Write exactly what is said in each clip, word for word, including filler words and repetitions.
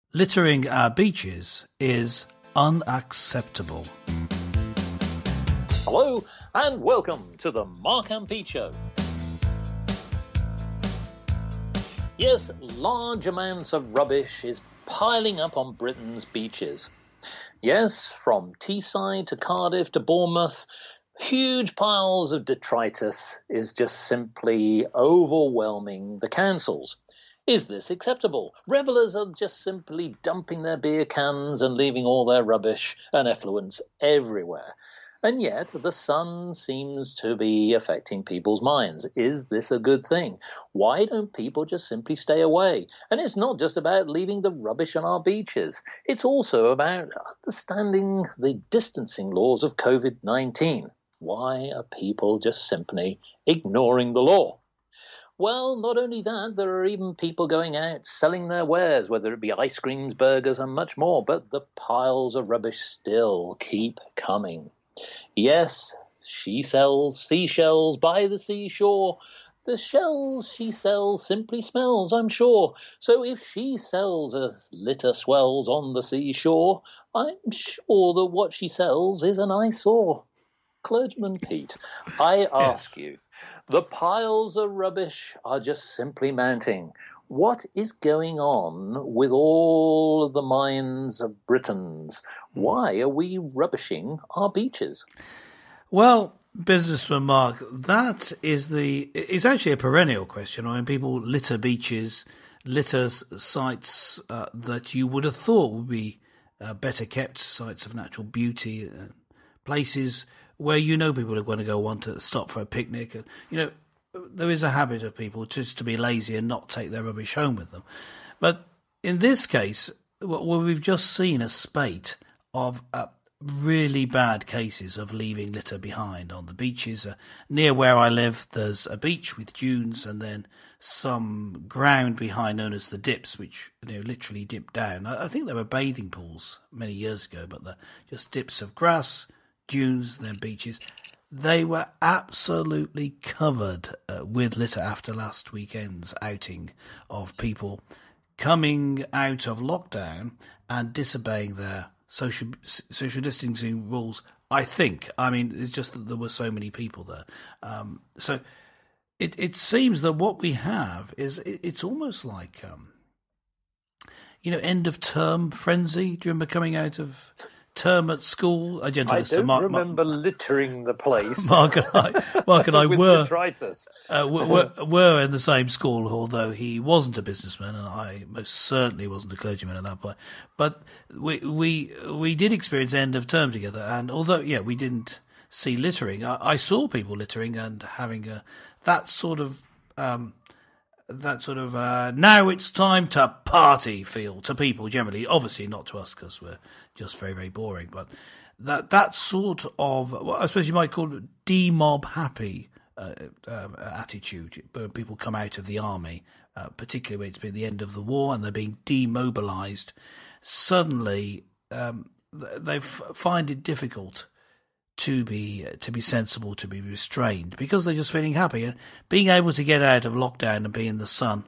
Littering our beaches is unacceptable. Hello and welcome to the Mark and Pete Show. Yes, large amounts of rubbish is piling up on Britain's beaches. Yes, from Teesside to Cardiff to Bournemouth, huge piles of detritus is just simply overwhelming the councils. Is this acceptable? Revellers are just simply dumping their beer cans and leaving all their rubbish and effluents everywhere. And yet the sun seems to be affecting people's minds. Is this a good thing? Why don't people just simply stay away? And it's not just about leaving the rubbish on our beaches. It's also about understanding the distancing laws of COVID nineteen. Why are people just simply ignoring the law? Well, not only that, there are even people going out selling their wares, whether it be ice creams, burgers, and much more. But the piles of rubbish still keep coming. Yes, she sells seashells by the seashore. The shells she sells simply smells, I'm sure. So if she sells as litter swells on the seashore, I'm sure that what she sells is an eyesore. Clergyman Pete, I ask yes. you, the piles of rubbish are just simply mounting. What is going on with all of the minds of Britons? Why are we rubbishing our beaches? Well, businessman Mark, that is the. It's actually a perennial question. I mean, people litter beaches, litter sites uh, that you would have thought would be uh, better kept, sites of natural beauty, uh, places where you know people are going to go want to stop for a picnic. And, you know, there is a habit of people just to be lazy and not take their rubbish home with them. But in this case, well, we've just seen a spate of uh, really bad cases of leaving litter behind on the beaches. Uh, near where I live, there's a beach with dunes and then some ground behind known as the dips, which you know, literally dip down. I, I think there were bathing pools many years ago, but they're just dips of grass, dunes, then beaches. They were absolutely covered uh, with litter after last weekend's outing of people coming out of lockdown and disobeying their social social distancing rules. I think. I mean, it's just that there were so many people there. Um, so it it seems that what we have is it, it's almost like um, you know, end of term frenzy. Do you remember coming out of term at school? A I don't Mark, remember Mark, littering the place. Mark and I, Mark and I with were, detritus. uh, were, were in the same school, although he wasn't a businessman and I most certainly wasn't a clergyman at that point. But we we we did experience end of term together, and although yeah we didn't see littering, I, I saw people littering and having a that sort of. Um, That sort of, uh, now it's time to party feel to people generally. Obviously not to us because we're just very, very boring. But that that sort of, well, I suppose you might call it de-mob happy uh, uh, attitude. When people come out of the army, uh, particularly when it's been the end of the war and they're being demobilised, suddenly um, they f- find it difficult to be to be sensible, to be restrained, because they're just feeling happy and being able to get out of lockdown and be in the sun.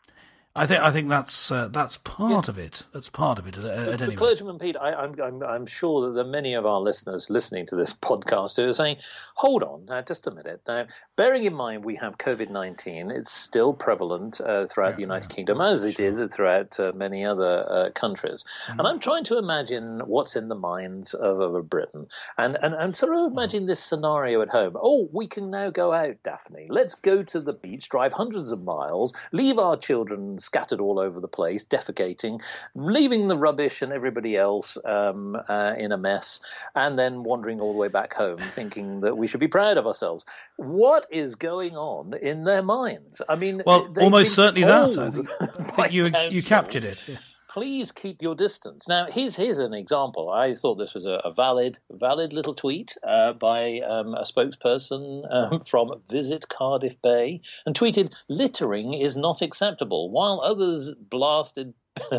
I think I think that's uh, that's part yes. of it. That's part of it. At, at any rate, Clergyman Pete, I, I'm I'm I'm sure that there are many of our listeners listening to this podcast who are saying, "Hold on, now just a minute." Now, bearing in mind we have COVID nineteen, it's still prevalent uh, throughout yeah, the United yeah. Kingdom, as it sure. is throughout uh, many other uh, countries. Mm-hmm. And I'm trying to imagine what's in the minds of, of a Briton, and and I'm sort of imagining this scenario at home. Oh, we can now go out, Daphne. Let's go to the beach, drive hundreds of miles, leave our children scattered all over the place, defecating, leaving the rubbish and everybody else um, uh, in a mess, and then wandering all the way back home thinking that we should be proud of ourselves. What is going on in their minds? I mean, well, almost certainly that. I think, I think you, you captured it. Yeah. Please keep your distance. Now, here's here's an example. I thought this was a, a valid valid little tweet uh, by um, a spokesperson um, from Visit Cardiff Bay, and tweeted, "Littering is not acceptable," while others blasted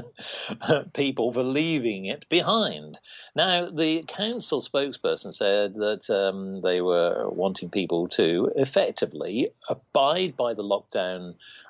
people for leaving it behind. Now, the council spokesperson said that um, they were wanting people to effectively abide by the lockdown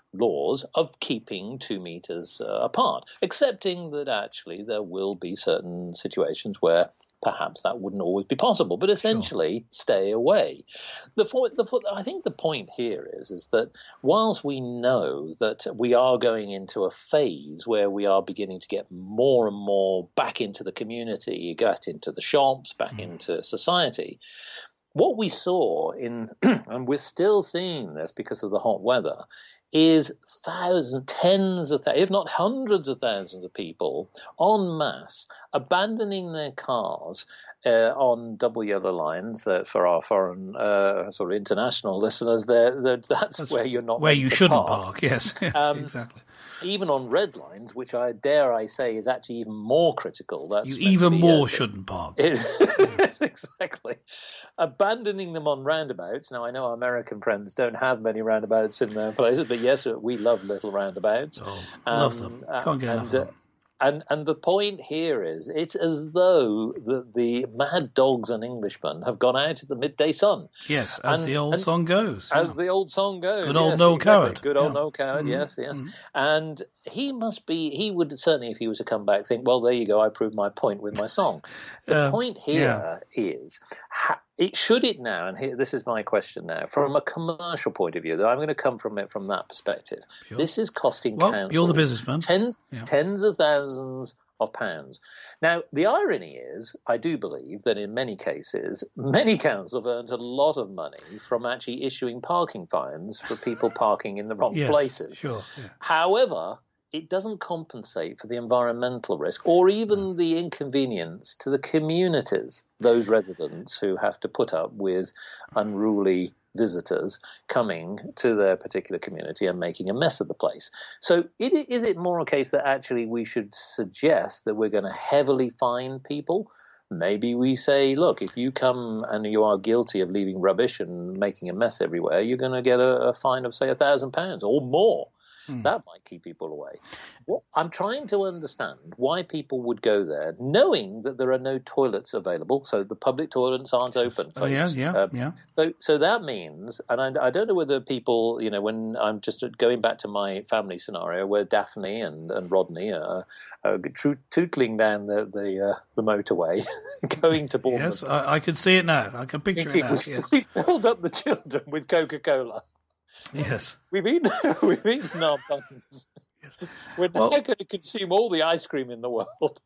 laws of keeping two meters uh, apart, accepting that actually there will be certain situations where perhaps that wouldn't always be possible, but essentially sure. stay away. The, the, I think the point here is, is that whilst we know that we are going into a phase where we are beginning to get more and more back into the community, get into the shops, back mm. into society, what we saw in, and we're still seeing this because of the hot weather, is thousands, tens of thousands, if not hundreds of thousands of people en masse abandoning their cars uh, on double yellow lines. That for our foreign uh, sort of international listeners, they're, they're, that's, that's where you're not where you shouldn't park. park. Yes, yeah, um, exactly. Even on red lines, which I dare I say is actually even more critical. That's you even be, more uh, shouldn't park. It, yes, exactly. Abandoning them on roundabouts. Now, I know our American friends don't have many roundabouts in their places, but yes, we love little roundabouts. Oh, um, love them. Can't get and, enough of them. Uh, And and the point here is, it's as though the, the mad dogs and Englishmen have gone out of the midday sun. Yes, as and, the old song goes. As yeah. the old song goes. Good old yes, Noel exactly. Coward. Good old yeah. Noel Coward, mm-hmm. yes, yes. Mm-hmm. And he must be, he would certainly, if he was to come back, think, well, there you go, I proved my point with my song. The uh, point here yeah. is, ha- it should it now, and here, this is my question now, from a commercial point of view, that I'm going to come from it from that perspective. Sure. This is costing well, councils you're the businessman. Ten, yeah. tens of thousands of pounds. Now, the irony is, I do believe that in many cases, many councils have earned a lot of money from actually issuing parking fines for people parking in the wrong yes, places. Sure. Yeah. However, it doesn't compensate for the environmental risk or even the inconvenience to the communities, those residents who have to put up with unruly visitors coming to their particular community and making a mess of the place. So it, is it more a case that actually we should suggest that we're going to heavily fine people? Maybe we say, look, if you come and you are guilty of leaving rubbish and making a mess everywhere, you're going to get a, a fine of, say, a thousand pounds or more. Mm. That might keep people away. Well, I'm trying to understand why people would go there, knowing that there are no toilets available, so the public toilets aren't open. Folks. Oh, yeah, yeah, um, yeah. So, so that means, and I, I don't know whether people, you know, when I'm just going back to my family scenario where Daphne and, and Rodney are, are tootling down the the, uh, the motorway, going to Bournemouth. Yes, I, I can see it now. I can picture it now. We, yes. we filled up the children with Coca-Cola. Yes, we've eaten we've eaten our buns. Yes. We're well, now going to consume all the ice cream in the world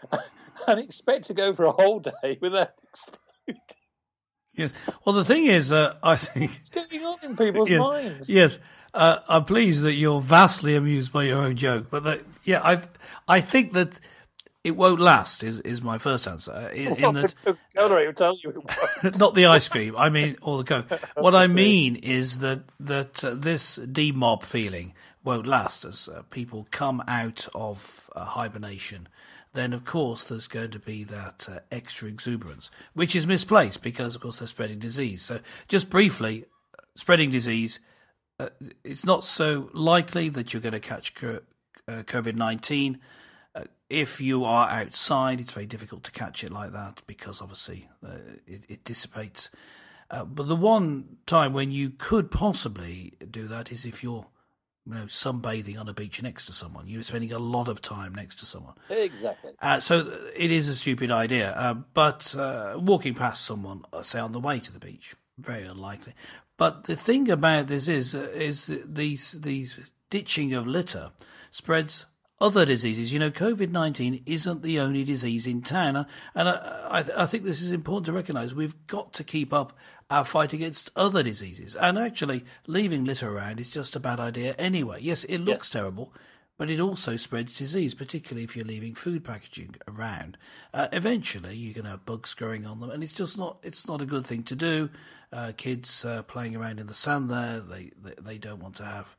and expect to go for a whole day without exploding. Yes. Well, the thing is, uh, I think what's going on in people's yes, minds. Yes, uh, I'm pleased that you're vastly amused by your own joke, but that, yeah, I I think that it won't last. Is is my first answer. In, well, in that, the Coke will tell you it won't. Not the ice cream. I mean, or the Coke. What I mean is that that uh, this demob feeling won't last as uh, people come out of uh, hibernation. Then, of course, there's going to be that uh, extra exuberance, which is misplaced because, of course, they're spreading disease. So, just briefly, spreading disease. Uh, it's not so likely that you're going to catch co- uh, COVID nineteen. Uh, if you are outside, it's very difficult to catch it like that because obviously uh, it, it dissipates. Uh, but the one time when you could possibly do that is if you're, you know, sunbathing on a beach next to someone. You're spending a lot of time next to someone. Exactly. Uh, so it is a stupid idea. Uh, but uh, walking past someone, say on the way to the beach, very unlikely. But the thing about this is, uh, is these these ditching of litter spreads other diseases. You know, COVID nineteen isn't the only disease in town. And I, I, I think this is important to recognise. We've got to keep up our fight against other diseases. And actually, leaving litter around is just a bad idea anyway. Yes, it looks yes. terrible, but it also spreads disease, particularly if you're leaving food packaging around. Uh, eventually, you're going to have bugs growing on them, and it's just not, it's not a good thing to do. Uh, kids uh, playing around in the sand there, they, they, they don't want to have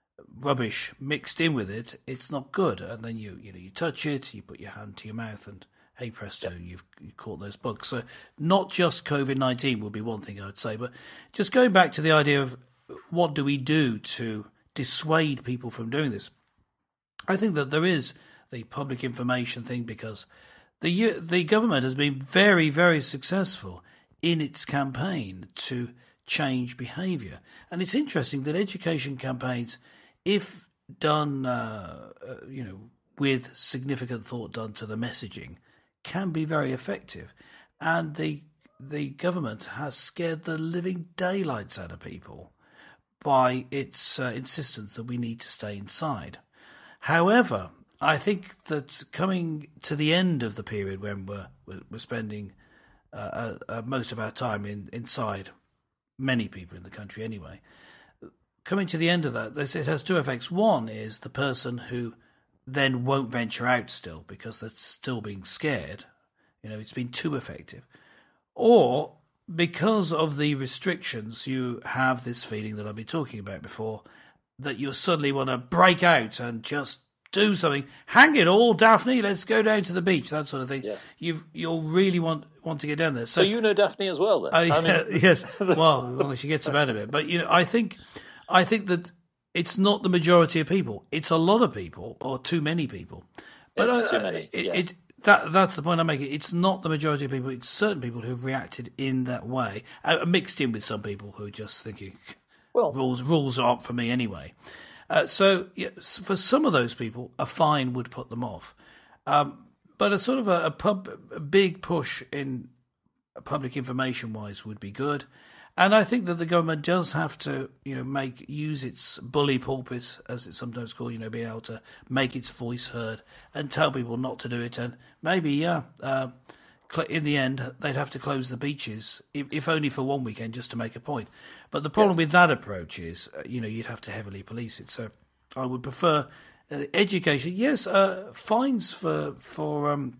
rubbish mixed in with it. It's not good. And then you you know you touch it, you put your hand to your mouth, and hey presto, yeah. you've you caught those bugs. So not just COVID nineteen would be one thing I would say, but just going back to the idea of what do we do to dissuade people from doing this. I think that there is the public information thing because the the government has been very very successful in its campaign to change behaviour, and it's interesting that education campaigns if done, uh, uh, you know, with significant thought done to the messaging, can be very effective. And the the government has scared the living daylights out of people by its uh, insistence that we need to stay inside. However, I think that coming to the end of the period when we're we're spending uh, uh, uh, most of our time in, inside, many people in the country anyway, coming to the end of that, this, it has two effects. One is the person who then won't venture out still because they're still being scared. You know, it's been too effective. Or because of the restrictions, you have this feeling that I've been talking about before, that you suddenly want to break out and just do something. Hang it all, Daphne, let's go down to the beach, that sort of thing. Yes. You've, you'll really want want to get down there. So, so you know Daphne as well, then? Uh, yeah, I mean... yes. Well, well, she gets about a bit. But, you know, I think, I think that it's not the majority of people. It's a lot of people, or too many people. But it's I, too many, it, yes. it, That that's the point I'm making. It's not the majority of people. It's certain people who've reacted in that way, uh, mixed in with some people who are just thinking, well, rules rules aren't for me anyway. Uh, so yeah, for some of those people, a fine would put them off. Um, but a sort of a, a, pub, a big push in public information wise would be good. And I think that the government does have to, you know, make use its bully pulpit, as it's sometimes called, you know, being able to make its voice heard and tell people not to do it. And maybe, yeah, uh, in the end, they'd have to close the beaches, if, if only for one weekend, just to make a point. But the problem yes. with that approach is, uh, you know, you'd have to heavily police it. So I would prefer uh, education. Yes, uh, fines for for um,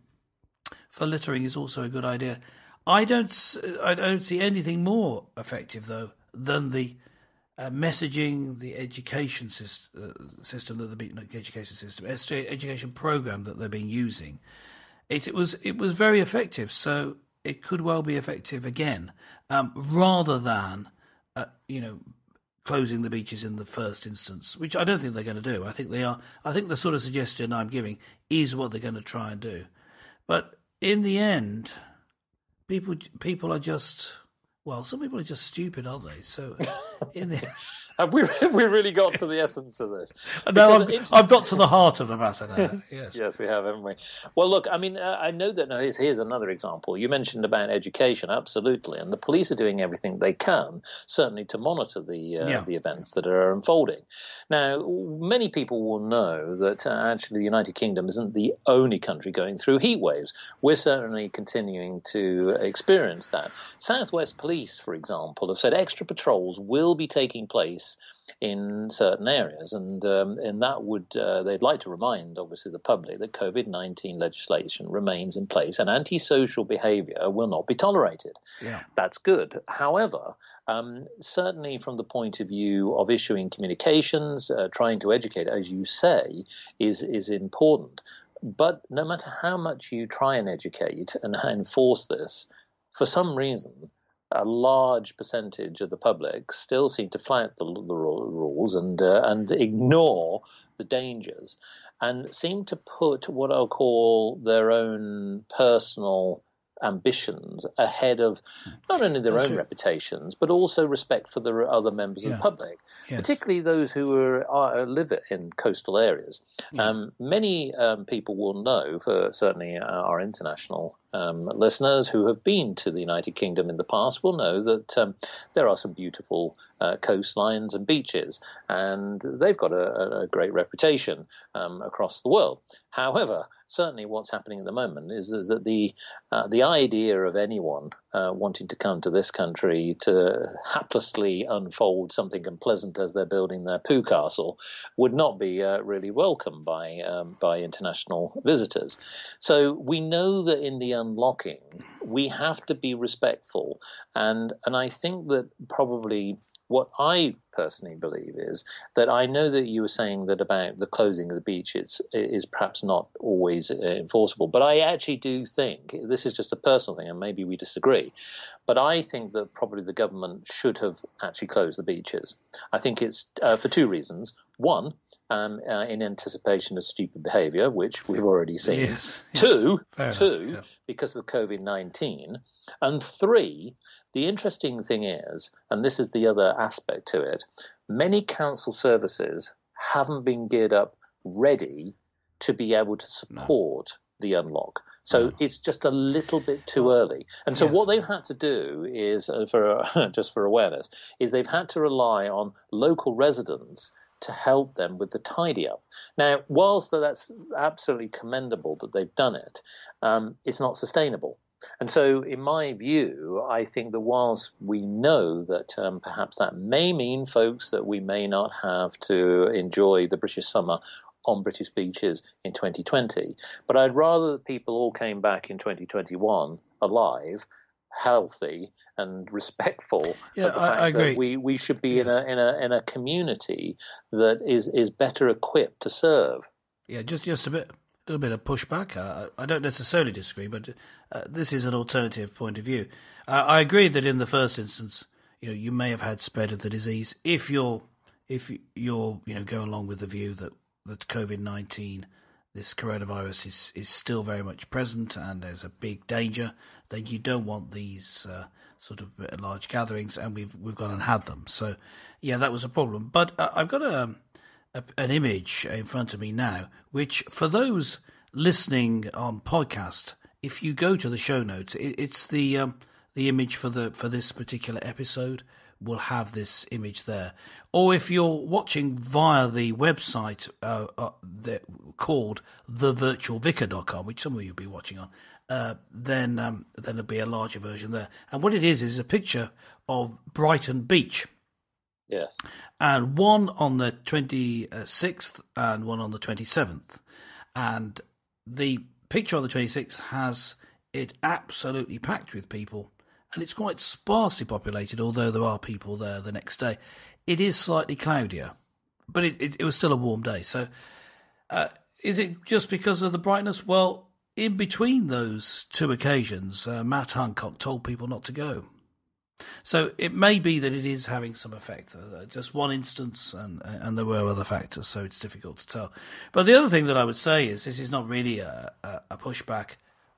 for littering is also a good idea. I don't, I don't see anything more effective, though, than the uh, messaging, the education syst- uh, system, that the not education system, education program that they've been using. It, it was it was very effective, so it could well be effective again, um, rather than, uh, you know, closing the beaches in the first instance, which I don't think they're going to do. I think they are. I think the sort of suggestion I'm giving is what they're going to try and do, but in the end. People, people are just well. Some people are just stupid, aren't they? So, in the have we have we really got to the essence of this? No, I've, inter- I've got to the heart of the matter now. Yes, yes, we have, haven't we? Well, look, I mean, uh, I know that. Now, here's, here's another example. You mentioned about education, absolutely, and the police are doing everything they can, certainly, to monitor the uh, yeah. the events that are unfolding. Now, many people will know that uh, actually the United Kingdom isn't the only country going through heat waves. We're certainly continuing to experience that. Southwest Police, for example, have said extra patrols will be taking place in certain areas, and um, and that would uh, they'd like to remind, obviously, the public that COVID nineteen legislation remains in place and antisocial behaviour will not be tolerated. Yeah. That's good. However, um, certainly from the point of view of issuing communications, uh, trying to educate, as you say, is is important. But no matter how much you try and educate and enforce this, for some reason, a large percentage of the public still seem to flout the, the rules and uh, and ignore the dangers, and seem to put what I'll call their own personal ambitions ahead of not only their That's own true. reputations, but also respect for the other members Yeah. of the public, Yes. particularly those who are, are live in coastal areas. Yeah. Um, many um, people will know, for certainly our international um, listeners who have been to the United Kingdom in the past, will know that um, there are some beautiful uh, coastlines and beaches, and they've got a, a great reputation um, across the world. However, certainly what's happening at the moment is, is that the uh, the idea of anyone uh, wanting to come to this country to haplessly unfold something unpleasant as they're building their poo castle would not be uh, really welcome by um, by international visitors. So we know that in the unlocking, we have to be respectful, and and I think that probably what I personally believe is that I know that you were saying that about the closing of the beaches is perhaps not always enforceable, but I actually do think, this is just a personal thing and maybe we disagree, but I think that probably the government should have actually closed the beaches. I think it's uh, for two reasons. One, um, uh, in anticipation of stupid behaviour, which we've already seen. Yes, yes. Two, Fair two enough, yeah. because of COVID nineteen. And three, the interesting thing is, and this is the other aspect to it, many council services haven't been geared up ready to be able to support no. the unlock. So no. it's just a little bit too early. And so yes. what they've had to do is, uh, for uh, just for awareness, is they've had to rely on local residents to help them with the tidy up. Now, whilst that's absolutely commendable that they've done it, um, it's not sustainable. And so, in my view, I think that whilst we know that um, perhaps that may mean, folks, that we may not have to enjoy the British summer on British beaches in twenty twenty, but I'd rather that people all came back in twenty twenty-one alive, healthy, and respectful yeah, of the I, fact I agree. that we, we should be yes. in a in a in a community that is, is better equipped to serve. Yeah, just just a bit. A little bit of pushback. Uh, I don't necessarily disagree, but uh, this is an alternative point of view. Uh, I agree that in the first instance, you know, you may have had spread of the disease if you're if you're you know go along with the view that that COVID nineteen, this coronavirus is is still very much present and there's a big danger. Then you don't want these uh, sort of large gatherings, and we've we've gone and had them. So yeah, that was a problem. But uh, I've got a. A, an image in front of me now, which for those listening on podcast, if you go to the show notes, it, it's the um, the image for the for this particular episode will have this image there. Or if you're watching via the website uh, uh, that, called the virtual vicar dot com, which some of you will be watching on, uh, then um, then there'll be a larger version there. And what it is is a picture of Brighton Beach. Yes. And one on the twenty-sixth and one on the twenty-seventh. And the picture on the twenty-sixth has it absolutely packed with people. And it's quite sparsely populated, although there are people there the next day. It is slightly cloudier, but it, it, it was still a warm day. So uh, is it just because of the brightness? Well, in between those two occasions, uh, Matt Hancock told people not to go. So it may be that it is having some effect. Uh, just one instance, and and there were other factors, so it's difficult to tell. But the other thing that I would say is this is not really a, a, a pushback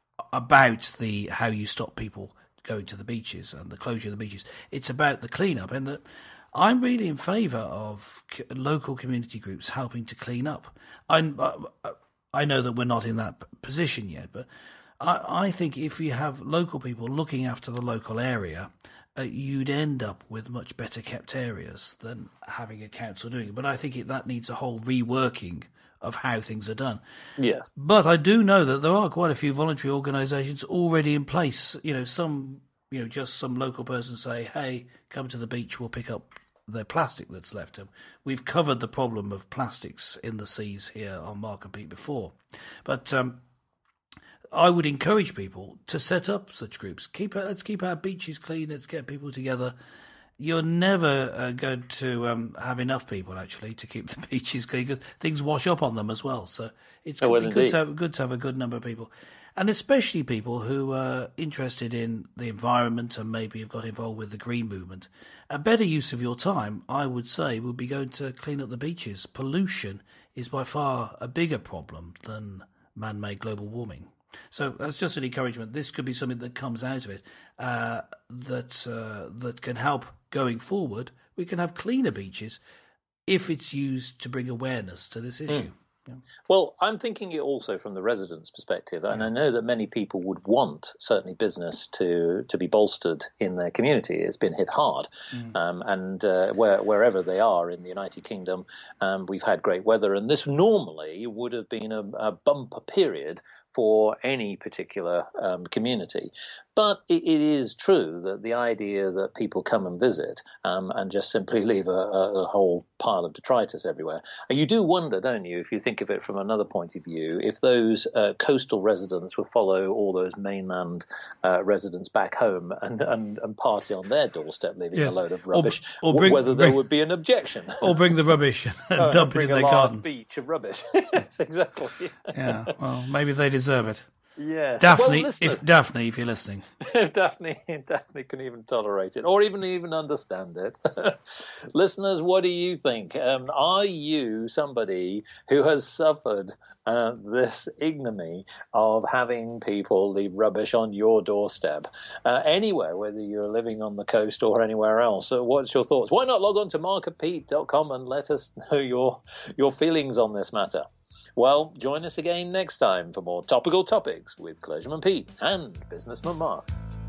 about the how you stop people going to the beaches and the closure of the beaches. It's about the clean-up, and that I'm really in favour of c- local community groups helping to clean up. I'm, I, I know that we're not in that position yet, but I, I think if you have local people looking after the local area, Uh, you'd end up with much better kept areas than having a council doing it. But I think it, that needs a whole reworking of how things are done. Yes. But I do know that there are quite a few voluntary organisations already in place. You know, some, you know, just some local person say, hey, come to the beach, we'll pick up the plastic that's left them. We've covered the problem of plastics in the seas here on Markham Peak before. But um I would encourage people to set up such groups. Keep let's keep our beaches clean. Let's get people together. You're never uh, going to um, have enough people actually to keep the beaches clean because things wash up on them as well. So it's oh, well, good, to have, good to have a good number of people, and especially people who are interested in the environment and maybe have got involved with the green movement. A better use of your time, I would say, would be going to clean up the beaches. Pollution is by far a bigger problem than man-made global warming. So that's just an encouragement. This could be something that comes out of it uh, that uh, that can help going forward. We can have cleaner beaches if it's used to bring awareness to this issue. Mm. Yeah. Well, I'm thinking it also from the residents' perspective, and I know that many people would want certainly business to to be bolstered in their community. It's been hit hard, mm. um, and uh, where, wherever they are in the United Kingdom, um, we've had great weather, and this normally would have been a, a bumper period for any particular um, community. But it, it is true that the idea that people come and visit um, and just simply leave a, a, a whole pile of detritus everywhere, and you do wonder, don't you, if you think of it from another point of view, if those uh, coastal residents will follow all those mainland uh, residents back home and, and, and party on their doorstep, leaving yes. a load of rubbish, or, or bring, whether bring, there would be an objection. Or bring the rubbish and dump it in their garden. Bring a large beach of rubbish. Yes, exactly. Yeah, well, maybe they deserve it. Yes. Daphne, well, if Daphne, if you're listening, Daphne, Daphne can even tolerate it, or even even understand it. Listeners, what do you think? Um, are you somebody who has suffered uh, this ignominy of having people leave rubbish on your doorstep uh, anywhere, whether you're living on the coast or anywhere else? So, what's your thoughts? Why not log on to mark of pete dot com and let us know your your feelings on this matter? Well, join us again next time for more topical topics with Clergyman Pete and Businessman Mark.